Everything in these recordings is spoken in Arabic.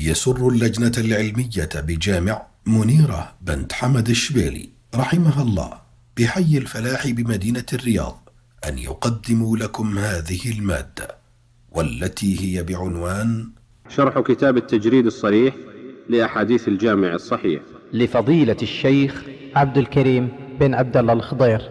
يسر اللجنة العلمية بجامع منيرة بنت حمد الشبيلي رحمها الله بحي الفلاح بمدينة الرياض أن يقدموا لكم هذه المادة، والتي هي بعنوان شرح كتاب التجريد الصريح لأحاديث الجامع الصحيح لفضيلة الشيخ عبد الكريم بن عبد الله الخضير.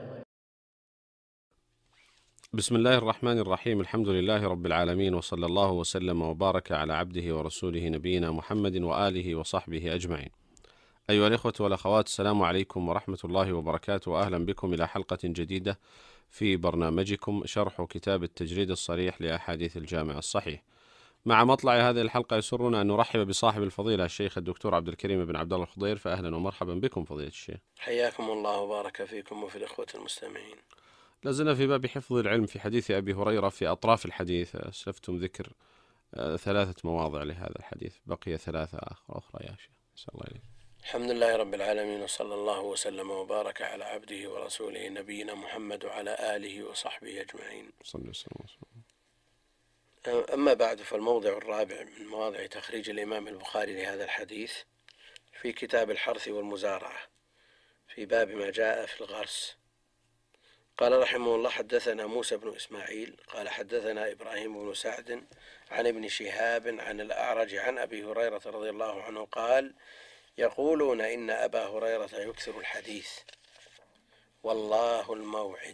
بسم الله الرحمن الرحيم. الحمد لله رب العالمين، وصلى الله وسلم وبارك على عبده ورسوله نبينا محمد وآله وصحبه أجمعين. أيها الإخوة والأخوات، السلام عليكم ورحمة الله وبركاته، وأهلا بكم إلى حلقة جديدة في برنامجكم شرح كتاب التجريد الصريح لأحاديث الجامع الصحيح. مع مطلع هذه الحلقة يسرنا أن نرحب بصاحب الفضيلة الشيخ الدكتور عبد الكريم بن عبد الله الخضير، فأهلا ومرحبا بكم فضيلة الشيخ. حياكم الله وبارك فيكم وفي الإخوة المستمعين. لازلنا في باب حفظ العلم في حديث أبي هريرة. في أطراف الحديث أسلفتم ذكر 3 مواضع لهذا الحديث، بقي 3 أخرى يا شيخ. نسأل الله إليك. الحمد لله رب العالمين، وصلى الله وسلم وبارك على عبده ورسوله نبينا محمد وعلى آله وصحبه أجمعين. صلى الله عليه وسلم. أما بعد، فالموضع الرابع من مواضع تخريج الإمام البخاري لهذا الحديث في كتاب الحرث والمزارعة في باب ما جاء في الغرس. قال رحمه الله: حدثنا موسى بن إسماعيل قال حدثنا إبراهيم بن سعد عن ابن شهاب عن الأعرج عن أبي هريرة رضي الله عنه قال: يقولون إن أبا هريرة يكثر الحديث والله الموعد.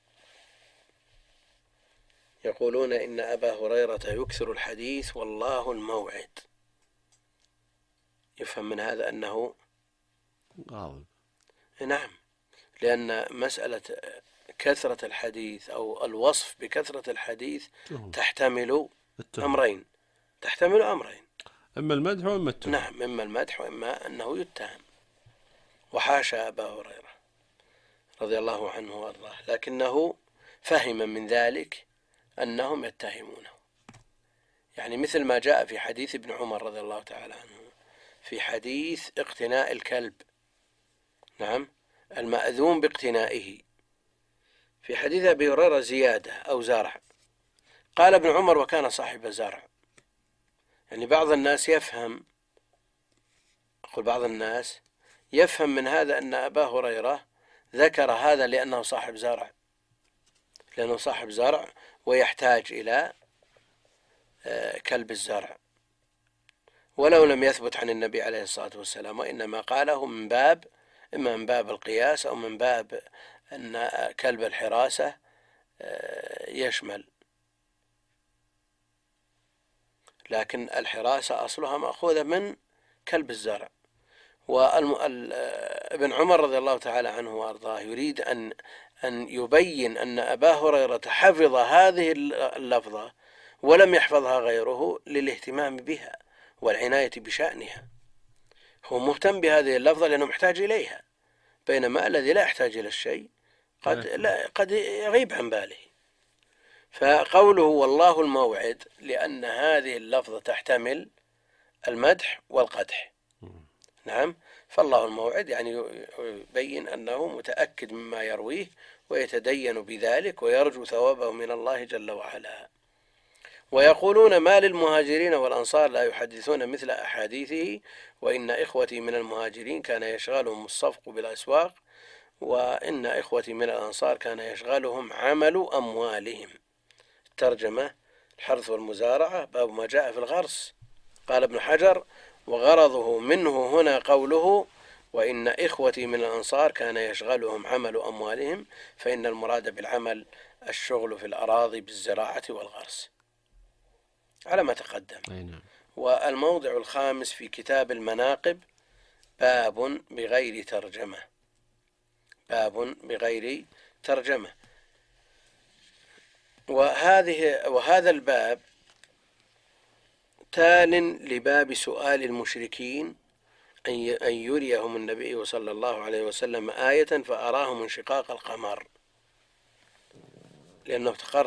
يقولون إن أبا هريرة يكثر الحديث والله الموعد. يفهم من هذا أنه غاضب. نعم، لأن مسألة كثرة الحديث أو الوصف بكثرة الحديث تحتمل أمرين. إما المدح وإما التهم. نعم، إما المدح وإما أنه يتهم. وحاشا أبا هريرة رضي الله عنه وأرضاه، لكنه فهم من ذلك أنهم يتهمونه، يعني مثل ما جاء في حديث ابن عمر رضي الله تعالى عنه في حديث اقتناء الكلب، نعم، المأذون باقتنائه. في حديث أبي هريرة زيادة أو زرع. قال ابن عمر: وكان صاحب زرع. يعني بعض الناس يفهم من هذا أن أبا هريرة ذكر هذا لأنه صاحب زرع ويحتاج إلى كلب الزرع، ولو لم يثبت عن النبي عليه الصلاة والسلام، وإنما قاله إما من باب القياس أو من باب أن كلب الحراسة يشمل، لكن الحراسة أصلها مأخوذة من كلب الزرع. وابن عمر رضي الله تعالى عنه وأرضاه يريد أن يبين أن أبا هريرة حفظ هذه اللفظة ولم يحفظها غيره للاهتمام بها والعناية بشأنها. هو مهتم بهذه اللفظة لأنه محتاج إليها، بينما الذي لا يحتاج إلى الشيء قد يغيب عن باله. فقوله والله الموعد لأن هذه اللفظة تحتمل المدح والقدح. نعم، فالله الموعد يعني يبين أنه متأكد مما يرويه ويتدين بذلك ويرجو ثوابه من الله جل وعلا. ويقولون ما للمهاجرين والأنصار لا يحدثون مثل أحاديثه، وإن إخوتي من المهاجرين كان يشغلهم الصفق بالأسواق، وإن إخوتي من الأنصار كان يشغلهم عمل أموالهم. الترجمة: الحرث والمزارعة باب ما جاء في الغرس. قال ابن حجر: وغرضه منه هنا قوله وإن إخوتي من الأنصار كان يشغلهم عمل أموالهم، فإن المراد بالعمل الشغل في الأراضي بالزراعة والغرس على ما تقدم. والموضع الخامس في كتاب المناقب باب بغير ترجمة. وهذا الباب تال لباب سؤال المشركين أن يريهم النبي صلى الله عليه وسلم آية فأراهم انشقاق القمر، لأنه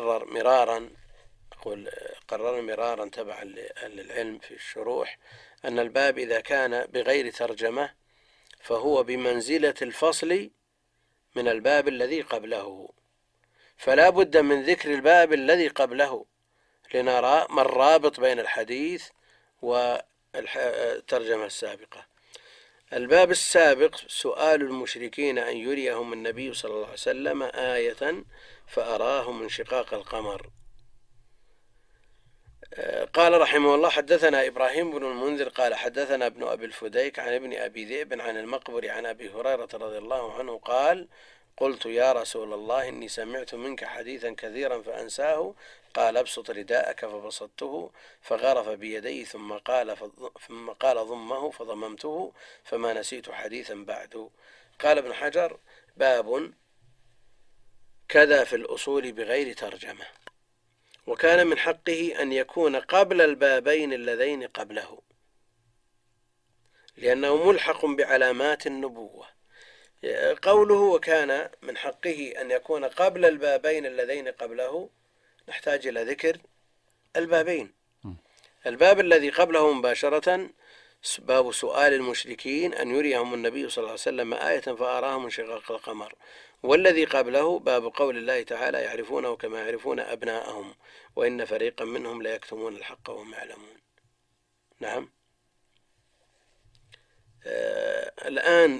قرر مرارا تبعا لأهل العلم في الشروح أن الباب إذا كان بغير ترجمة فهو بمنزلة الفصل من الباب الذي قبله، فلا بد من ذكر الباب الذي قبله لنرى ما الرابط بين الحديث الترجمة السابقة. الباب السابق سؤال المشركين أن يريهم النبي صلى الله عليه وسلم آية فأراهم انشقاق القمر. قال رحمه الله: حدثنا إبراهيم بن المنذر قال حدثنا ابن أبي الفديك عن ابن أبي ذئب عن المقبري عن أبي هريرة رضي الله عنه قال: قلت يا رسول الله إني سمعت منك حديثا كثيرا فأنساه. قال: ابسط رداءك، فبسطته فغرف بيديه ثم قال ضمه فضممته فما نسيت حديثا بعد. قال ابن حجر: باب كذا في الأصول بغير ترجمة. وكان من حقه أن يكون قبل البابين اللذين قبله، لأنه ملحق بعلامات النبوة. قوله وكان من حقه أن يكون قبل البابين اللذين قبله، نحتاج إلى ذكر البابين. الباب الذي قبله مباشرة باب سؤال المشركين أن يريهم النبي صلى الله عليه وسلم آية فأراهم انشقاق القمر، والذي قبله باب قول الله تعالى: يعرفونه كما يعرفون أبناءهم وإن فريقا منهم ليكتمون الحق وهم يعلمون. نعم. الآن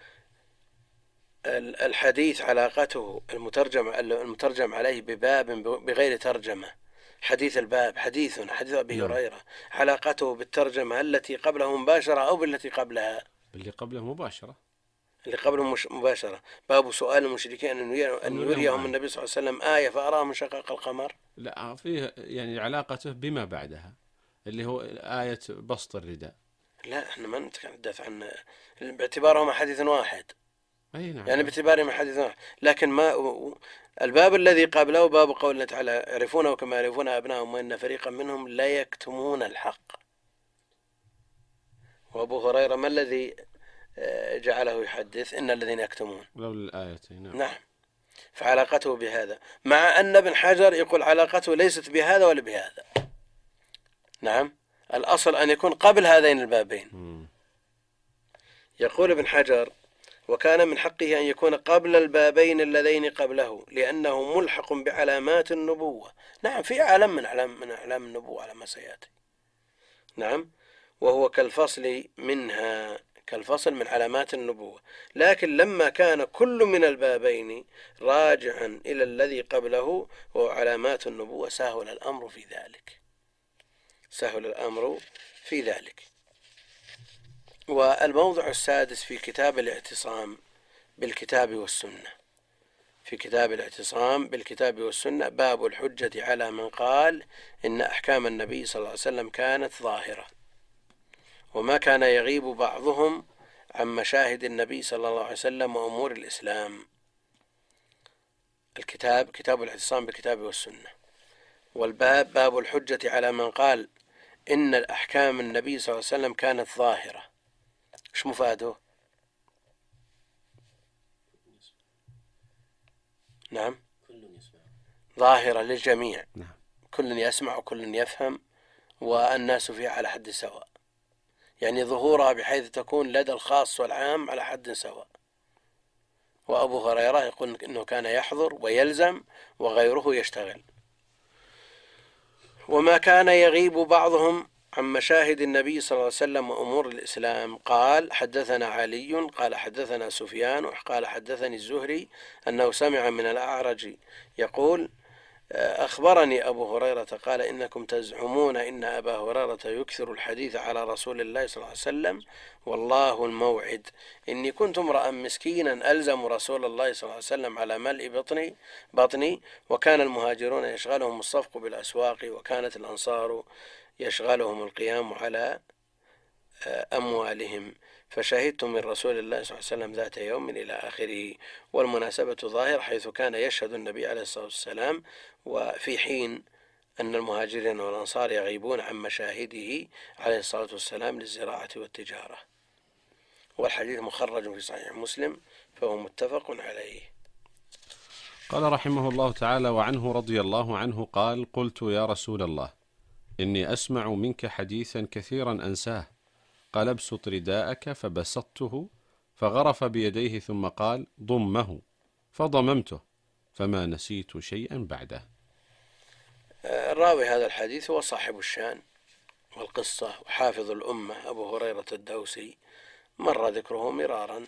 الحديث علاقته المترجم عليه بباب بغير ترجمة. حديث الباب حديث أبي هريرة، علاقته بالترجمة التي قبله مباشرة أو بالتي قبلها؟ اللي قبله مباشرة. اللي قبله مباشرة. باب سؤال المشركين أن يريهم النبي صلى الله عليه وسلم آية فأراهم انشقاق القمر. لا، فيه يعني علاقته بما بعدها اللي هو آية بسط الرداء. لا، احنا ما نتحدث عن باعتبارهم حديث واحد. نعم. يعني باعتبارهم حديث واحد، لكن ما الباب الذي قبله باب قول الله تعالى: يعرفونه كما يعرفون أبناءهم وإن فريقا منهم لا يكتمون الحق. وأبو هريرة ما الذي جعله يحدث إن الذين يكتمون؟ لولا الآيتين. نعم. فعلاقته بهذا، مع أن ابن حجر يقول علاقته ليست بهذا ولا بهذا. نعم. الأصل أن يكون قبل هذين البابين. يقول ابن حجر: وكان من حقه أن يكون قبل البابين اللذين قبله لأنه ملحق بعلامات النبوة. نعم، في علم من أعلام النبوة على ما سيأتي. نعم. وهو كالفصل من علامات النبوة، لكن لما كان كل من البابين راجعا إلى الذي قبله وهو علامات النبوة سهل الأمر في ذلك. والموضع السادس في كتاب الاعتصام بالكتاب والسنة باب الحجة على من قال إن أحكام النبي صلى الله عليه وسلم كانت ظاهرة، وما كان يغيب بعضهم عن مشاهد النبي صلى الله عليه وسلم وأمور الإسلام. الكتاب كتاب الاعتصام بالكتاب والسنة. والباب باب الحجة على من قال إن الأحكام النبي صلى الله عليه وسلم كانت ظاهرة. إيش مفاده؟ نعم، ظاهرة للجميع. نعم. كل يسمع وكل يفهم والناس فيها على حد سواء، يعني ظهورها بحيث تكون لدى الخاص والعام على حد سواء. وأبو هريرة يقول إنه كان يحضر ويلزم وغيره يشتغل. وما كان يغيب بعضهم عن مشاهد النبي صلى الله عليه وسلم وأمور الإسلام. قال: حدثنا علي قال حدثنا سفيان قال حدثني الزهري أنه سمع من الأعرج يقول: أخبرني أبو هريرة قال: إنكم تزعمون إن أبا هريرة يكثر الحديث على رسول الله صلى الله عليه وسلم، والله الموعد إني كنت امرأ مسكينا ألزم رسول الله صلى الله عليه وسلم على ملء بطني، وكان المهاجرون يشغلهم الصفق بالأسواق، وكانت الأنصار يشغلهم القيام على أموالهم، فشهدت من رسول الله صلى الله عليه وسلم ذات يوم إلى آخره. والمناسبة ظاهرة حيث كان يشهد النبي عليه الصلاة والسلام وفي حين أن المهاجرين والأنصار يغيبون عن مشاهده عليه الصلاة والسلام للزراعة والتجارة. والحديث مخرج في صحيح مسلم فهو متفق عليه. قال رحمه الله تعالى: وعنه رضي الله عنه قال: قلت يا رسول الله إني أسمع منك حديثا كثيرا أنساه. قال: ابسط رداءك، فبسطته فغرف بيديه ثم قال: ضمه فضممته فما نسيت شيئا بعده. الراوي هذا الحديث هو صاحب الشان والقصة وحافظ الأمة أبو هريرة الدوسي مر ذكره مرارا.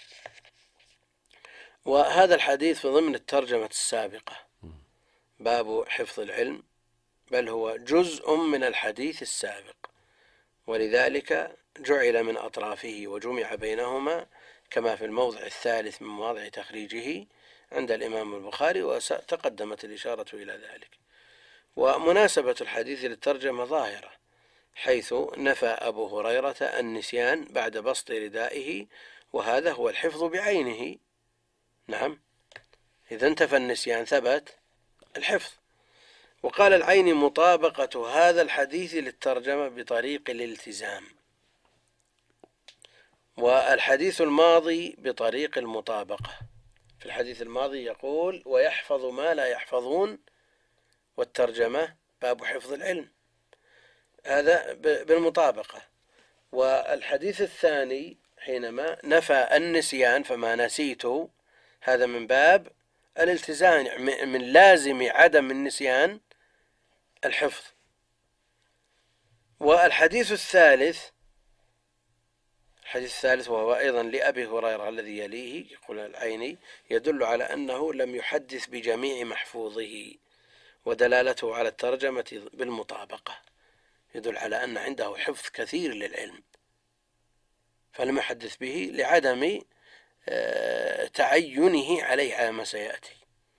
وهذا الحديث في ضمن الترجمة السابقة باب حفظ العلم، بل هو جزء من الحديث السابق، ولذلك جعل من أطرافه وجمع بينهما كما في الموضع الثالث من مواضع تخريجه عند الإمام البخاري، وتقدمت الإشارة إلى ذلك. ومناسبة الحديث للترجمة ظاهرة، حيث نفى أبو هريرة النسيان بعد بسط ردائه، وهذا هو الحفظ بعينه. نعم، إذا انتفى النسيان ثبت الحفظ. وقال العيني مطابقة هذا الحديث للترجمة بطريق الالتزام، والحديث الماضي بطريق المطابقة. في الحديث الماضي يقول ويحفظ ما لا يحفظون، والترجمة باب حفظ العلم، هذا بالمطابقة. والحديث الثاني حينما نفى النسيان فما نسيته، هذا من باب الالتزام، من لازم عدم النسيان الحفظ. والحديث الثالث وهو أيضا لأبي هريرة الذي يليه، يقول العيني يدل على أنه لم يحدث بجميع محفوظه، ودلالته على الترجمة بالمطابقة يدل على أن عنده حفظ كثير للعلم، فلم يحدث به لعدم تعينه عليه على ما سيأتي.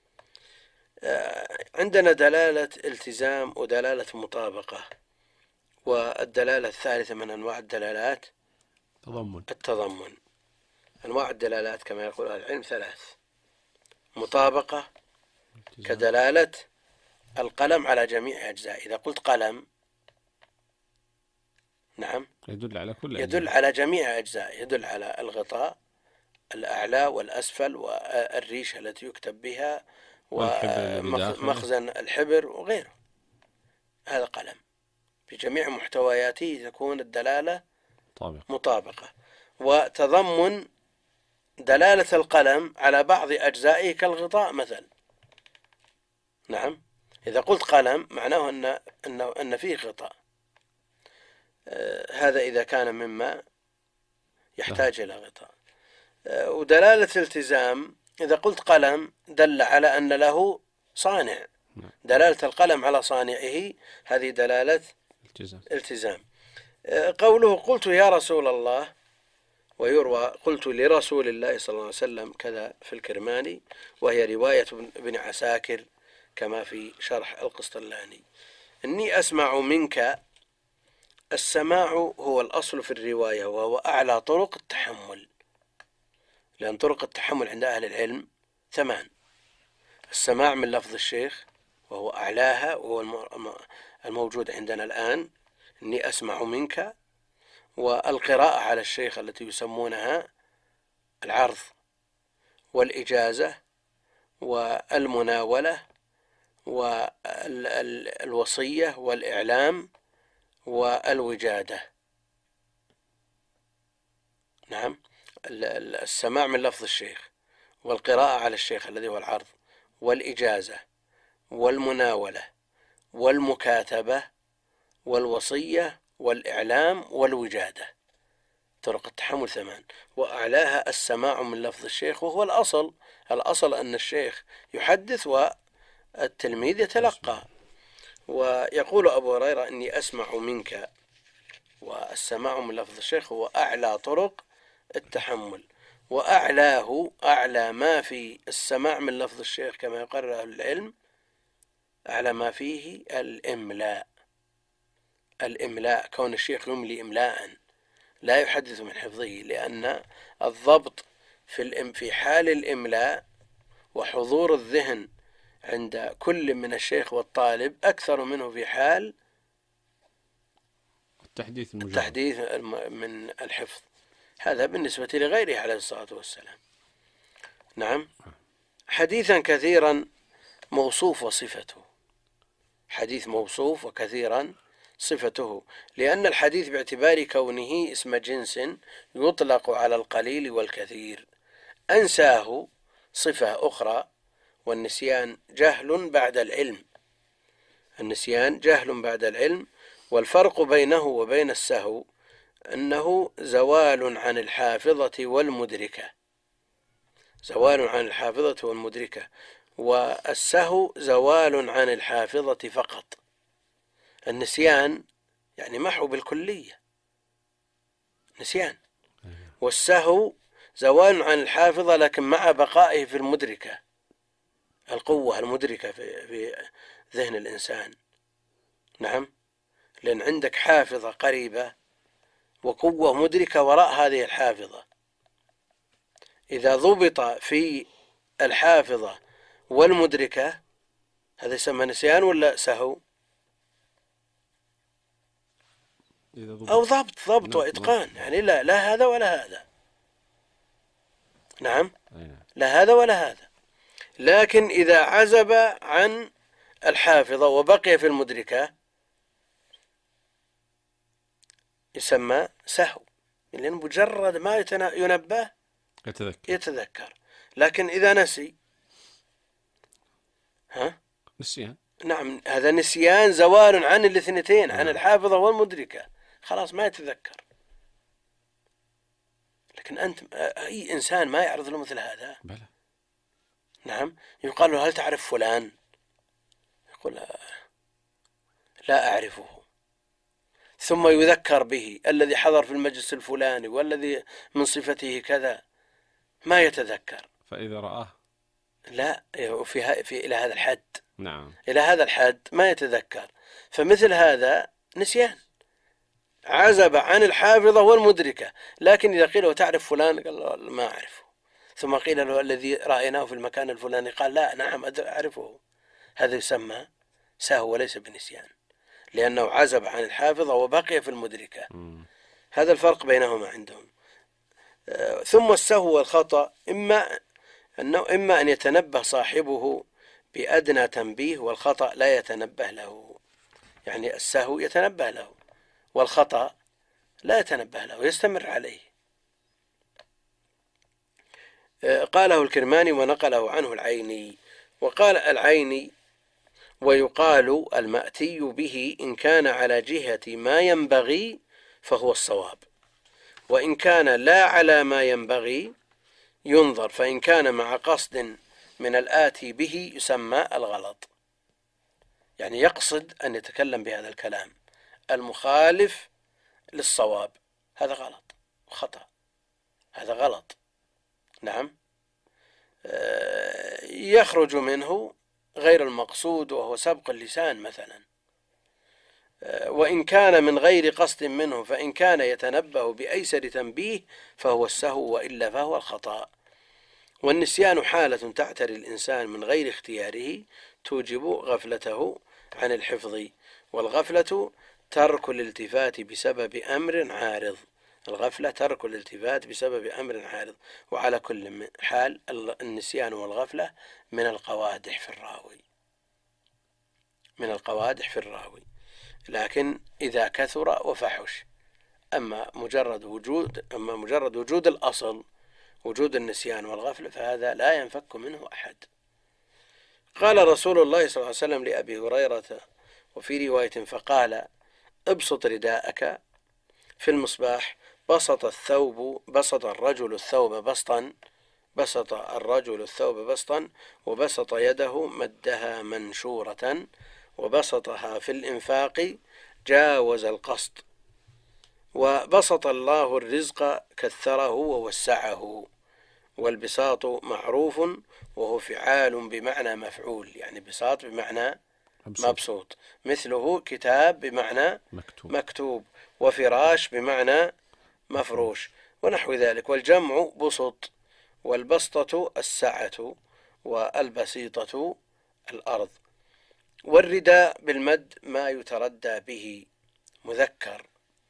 عندنا دلالة التزام ودلالة مطابقة، والدلالة الثالثة من أنواع الدلالات التضمن. أنواع الدلالات كما يقول أهل العلم ثلاث: مطابقة كدلالة القلم على جميع أجزاء، إذا قلت قلم نعم يدل على جميع أجزاء، يدل على الغطاء الأعلى والأسفل والريشة التي يكتب بها ومخزن الحبر وغيره، هذا قلم في جميع محتوياته تكون الدلالة مطابقة. وتضمن دلالة القلم على بعض أجزائه كالغطاء مثلا. نعم، إذا قلت قلم معناه أن فيه غطاء، هذا إذا كان مما يحتاج إلى غطاء. ودلالة التزام إذا قلت قلم دل على أن له صانع، دلالة القلم على صانعه هذه دلالة التزام. قوله قلت يا رسول الله، ويروى قلت لرسول الله صلى الله عليه وسلم كذا في الكرماني، وهي رواية ابن عساكر كما في شرح القسطلاني. إني أسمع منك، السماع هو الأصل في الرواية، وهو أعلى طرق التحمل، لأن طرق التحمل عند أهل العلم 8: السماع من لفظ الشيخ وهو أعلاها، وهو الموجود عندنا الآن، إني أسمع منك، والقراءة على الشيخ التي يسمونها العرض، والإجازة، والمناولة، والوصية، والإعلام، والوجادة. نعم، السماع من لفظ الشيخ، والقراءة على الشيخ الذي هو العرض، والإجازة، والمناولة، والمكاتبة، والوصية، والإعلام، والوجادة، طرق التحمل 8. وأعلاها السماع من لفظ الشيخ، وهو الأصل أن الشيخ يحدث والتلميذ يتلقى. ويقول أبو هريرة إني أسمع منك، والسماع من لفظ الشيخ هو أعلى طرق التحمل، وأعلاه أعلى ما في السماع من لفظ الشيخ كما يقرر أهل العلم، أعلى ما فيه الإملاء، كون الشيخ يملي إملاء لا يحدث من حفظه، لأن الضبط في حال الإملاء وحضور الذهن عند كل من الشيخ والطالب أكثر منه في حال التحديث من الحفظ. هذا بالنسبة لغيره عليه الصلاة والسلام. نعم، حديثا كثيرا موصوف وصفته، حديث موصوف وكثيرا صفته، لأن الحديث باعتبار كونه اسم جنس يطلق على القليل والكثير. أنساه صفة أخرى، والنسيان جهل بعد العلم، النسيان جهل بعد العلم، والفرق بينه وبين السهو أنه زوال عن الحافظة والمدركة، زوال عن الحافظة والمدركة، والسهو زوال عن الحافظة فقط. النسيان يعني محو بالكلية، نسيان، والسهو زوال عن الحافظة لكن مع بقائه في المدركة، القوة المدركة في ذهن الإنسان. نعم، لأن عندك حافظة قريبة وقوة مدركة وراء هذه الحافظة، إذا ضبط في الحافظة والمدركة هذا يسمى نسيان ولا سهو؟ أو ضبط وإتقان، يعني لا هذا ولا هذا. نعم، لا هذا ولا هذا. لكن إذا عزب عن الحافظة وبقي في المدركة يسمى سهو، لأن مجرد ما ينبه يتذكر. لكن إذا نسي نسيان. نعم، هذا نسيان زوال عن الاثنتين، عن الحافظة والمدركة، خلاص ما يتذكر. لكن أنت أي إنسان ما يعرض له مثل هذا. بلى. نعم، يقال له هل تعرف فلان؟ يقول لا أعرفه، ثم يذكر به الذي حضر في المجلس الفلاني والذي من صفته كذا، ما يتذكر. فإذا رآه لا، في إلى هذا الحد. نعم، إلى هذا الحد ما يتذكر. فمثل هذا نسيان، عزب عن الحافظة والمدركة. لكن إذا قيل له تعرف فلان؟ قال ما أعرفه. ثم قيل له الذي رأيناه في المكان الفلاني؟ قال لا، نعم أعرفه. هذا يسمى سهو وليس بنسيان، لأنه عزب عن الحافظة وبقي في المدركة. هذا الفرق بينهما عندهم. ثم السهو والخطأ إما أن يتنبه صاحبه بأدنى تنبيه، والخطأ لا يتنبه له. يعني السهو يتنبه له والخطأ لا يتنبه له، يستمر عليه. قاله الكرماني ونقله عنه العيني. وقال العيني: ويقال المأتي به إن كان على جهة ما ينبغي فهو الصواب، وإن كان لا على ما ينبغي ينظر، فإن كان مع قصد من الآتي به يسمى الغلط. يعني يقصد أن يتكلم بهذا الكلام المخالف للصواب، هذا غلط وخطأ، هذا غلط. نعم، يخرج منه غير المقصود وهو سبق اللسان مثلا. وإن كان من غير قصد منه، فإن كان يتنبه بأيسر تنبيه فهو السهو، وإلا فهو الخطأ. والنسيان حالة تعتري الإنسان من غير اختياره توجب غفلته عن الحفظ، والغفلة ترك الالتفات بسبب أمر عارض. الغفلة ترك الالتفات بسبب أمر عارض. وعلى كل حال النسيان والغفلة من القوادح في الراوي، من القوادح في الراوي، لكن إذا كثر وفحش. أما مجرد وجود الأصل، وجود النسيان والغفلة، فهذا لا ينفك منه أحد. قال رسول الله صلى الله عليه وسلم لأبي هريرة وفي رواية: فقال: ابسط رداءك. في المصباح: بسط الرجل الثوب بسطا وبسط يده مدها منشورة وبسطها في الإنفاق جاوز القسط. وبسط الله الرزق كثره ووسعه. والبساط معروف وهو فعال بمعنى مفعول، يعني بساط بمعنى مبسوط. مثله كتاب بمعنى مكتوب، وفراش بمعنى مفروش، ونحو ذلك. والجمع بسط، والبسطة السعة، والبسيطة الأرض. والرداء بالمد ما يتردى به مذكر،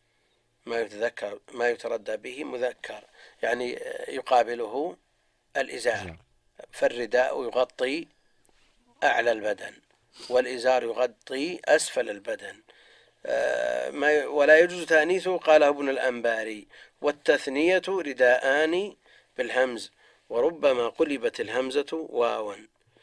ما يتردى به مذكر، يعني يقابله الإزار. فالرداء يغطي أعلى البدن، والإزار يغطي أسفل البدن. ولا يجوز تأنيثه، قاله ابن الأنباري. والتثنية رداءان بالهمز، وربما قلبت الهمزة واوا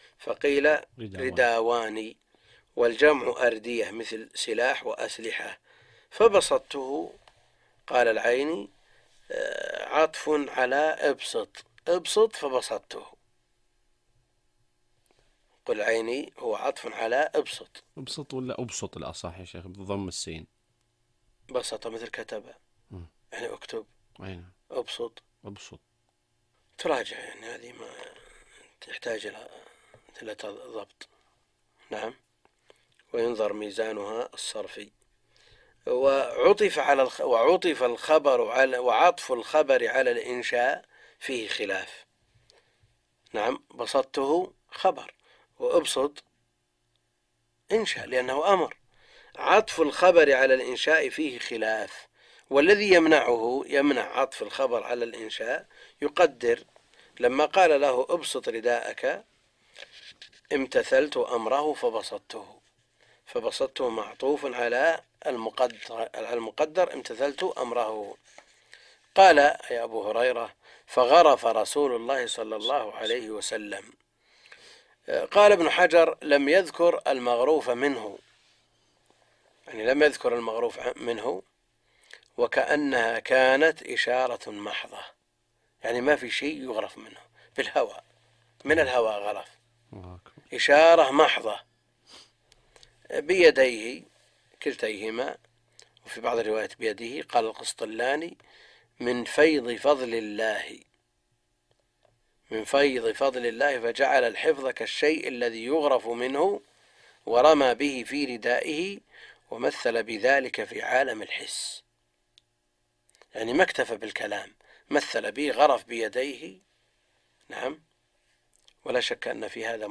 فقيل رداوان. والجمع أردية مثل سلاح وأسلحة، فبسطته. قال العيني عطف على ابسط، ابسط فبسطته. قل عيني هو عطف على ابسط. ابسط ولا أبسط الأصح يا شيخ بضم السين؟ بسط مثل كتب، يعني اكتب. أين ابسط أبسط. تراجع، يعني هذه ما تحتاج إلى ضبط. نعم. وينظر ميزانها الصرفي. وعطف الخبر على، وعطف الخبر على الإنشاء فيه خلاف. نعم. بسطته خبر، وأبسط إنشاء لأنه أمر. عطف الخبر على الإنشاء فيه خلاف، والذي يمنع عطف الخبر على الإنشاء يقدر لما قال له ابسط رداءك امتثلت أمره فبسطته، فبسطته معطوف على المقدر امتثلت أمره. قال يا أبو هريرة فغرف رسول الله صلى الله عليه وسلم. قال ابن حجر لم يذكر المغروف منه، يعني لم يذكر المغروف منه، وكأنها كانت إشارة محضة، يعني ما في شيء يغرف منه، بالهوى، من الهوى غرف، إشارة محضة. بيديه كلتيهما، وفي بعض الروايات بيده. قال القسطلاني من فيض فضل الله، من فيض فضل الله، فجعل الحفظ كالشيء الذي يغرف منه، ورمى به في ردائه، ومثل بذلك في عالم الحس. يعني ما اكتفى بالكلام، مثل به، غرف بيديه. نعم. ولا شك أن في هذا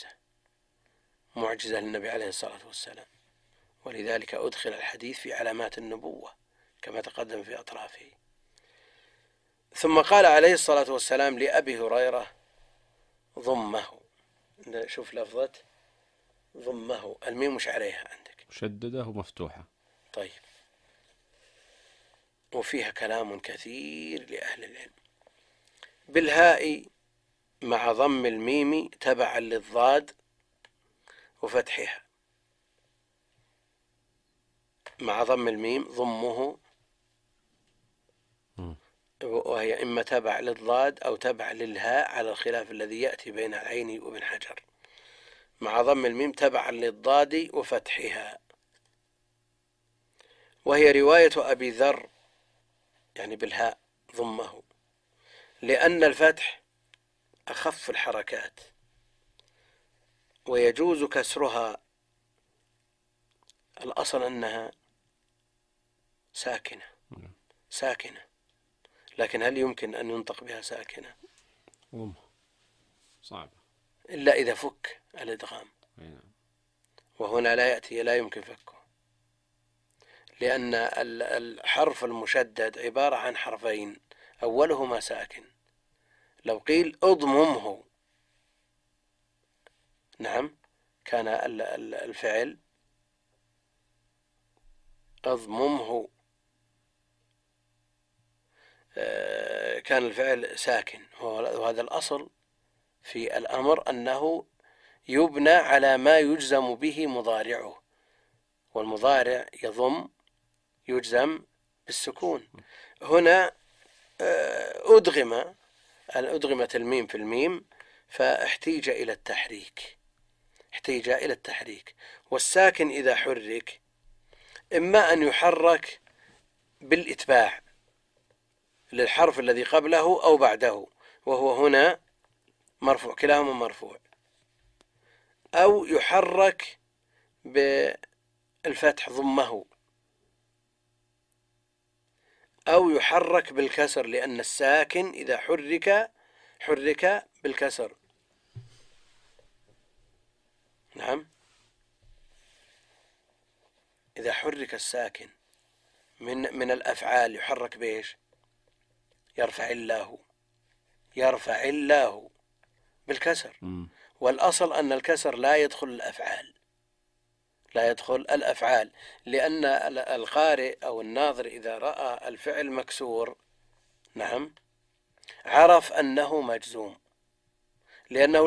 معجزة للنبي عليه الصلاة والسلام، ولذلك أدخل الحديث في علامات النبوة كما تقدم في أطرافه. ثم قال عليه الصلاة والسلام لأبي هريرة ضمه. شوف لفظة ضمه، الميم مش عليها عندك، مشددة ومفتوحة. طيب. وفيها كلام كثير لأهل العلم. بالهاء مع ضم الميم تبعا للضاد وفتحها. مع ضم الميم ضمه، وهي إما تبع للضاد أو تبع للهاء على الخلاف الذي يأتي بين العين وابن حجر. مع ضم الميم تبعا للضاد وفتحها، وهي رواية أبي ذر، يعني بالهاء ضمه، لأن الفتح أخف الحركات ويجوز كسرها. الأصل أنها ساكنة، لكن هل يمكن أن ينطق بها ساكنة؟ صعب، إلا إذا فك الإدغام، وهنا لا يمكن فكه، لأن الحرف المشدد عبارة عن حرفين أولهما ساكن. لو قيل أضممه، نعم، كان الفعل أضممه، كان الفعل ساكن، وهذا الأصل في الأمر أنه يبنى على ما يجزم به مضارعه، والمضارع يجزم بالسكون. هنا أدغمت الميم في الميم، فاحتيج إلى التحريك. والساكن إذا حرك إما أن يحرك بالإتباع للحرف الذي قبله أو بعده، وهو هنا مرفوع، كلاهما مرفوع، أو يحرك بالفتح ضمه، أو يحرك بالكسر، لأن الساكن إذا حرك بالكسر. نعم. إذا حرك الساكن من الأفعال يحرك بإيش؟ يرفع الله بالكسر. والأصل أن الكسر لا يدخل الأفعال، لأن القارئ أو الناظر إذا رأى الفعل مكسور، نعم، عرف أنه مجزوم، لأنه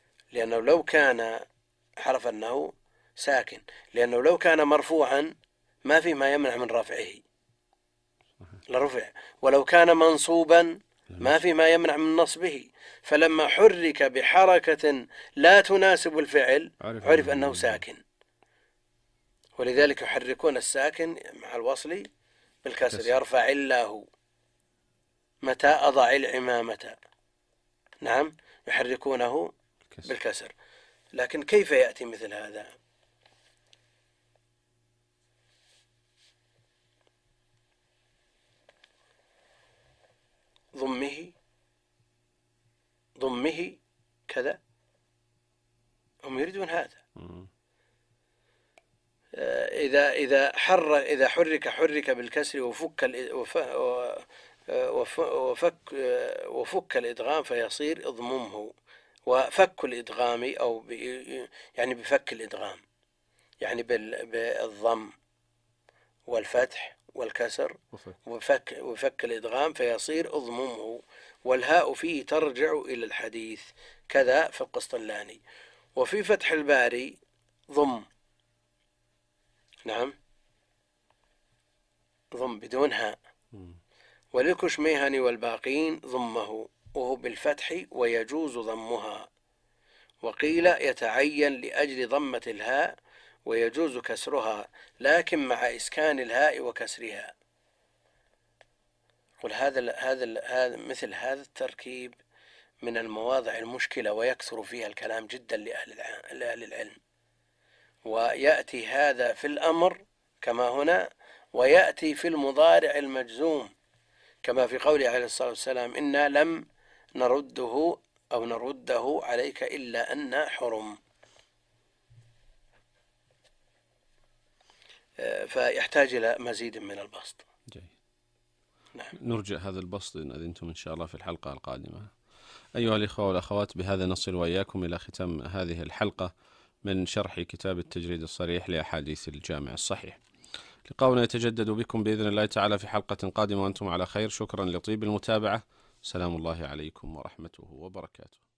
لو كان عرف أنه ساكن، لأنه لو كان مرفوعا ما في ما يمنع من رفعه لرفع، ولو كان منصوبا ما في ما يمنع من نصبه، فلما حرك بحركة لا تناسب الفعل عرف أنه ساكن، ولذلك يحركون الساكن مع الوصل بالكسر. يرفع الله متى أضع العمامة، نعم يحركونه بالكسر. لكن كيف يأتي مثل هذا؟ ضمه كذا، هم يريدون هذا. إذا حرك بالكسر وفك الإدغام فيصير اضممه. وفك الإدغام أو يعني بفك الإدغام يعني بالضم والفتح والكسر وفك الإدغام فيصير اضممه، والهاء فيه ترجع إلى الحديث كذا في القسطلاني. وفي فتح الباري ضم، نعم ضم بدون هاء. وللكشميهني والباقين ضمه وهو بالفتح ويجوز ضمها، وقيل يتعين لأجل ضمة الهاء ويجوز كسرها لكن مع إسكان الهاء وكسرها. قل هذا مثل هذا التركيب من المواضع المشكلة ويكثر فيها الكلام جدا لأهل العلم. ويأتي هذا في الأمر كما هنا، ويأتي في المضارع المجزوم كما في قوله عليه الصلاة والسلام إنا لم نرده عليك إلا أن حرم. فيحتاج إلى مزيد من البسط. جيد. نعم. نرجع هذا البسط إن أذنتم إن شاء الله في الحلقة القادمة. أيها الإخوة والأخوات، بهذا نصل وإياكم إلى ختام هذه الحلقة من شرح كتاب التجريد الصريح لأحاديث الجامع الصحيح. لقاؤنا يتجدد بكم بإذن الله تعالى في حلقة قادمة وأنتم على خير. شكرا لطيب المتابعة. سلام الله عليكم ورحمته وبركاته.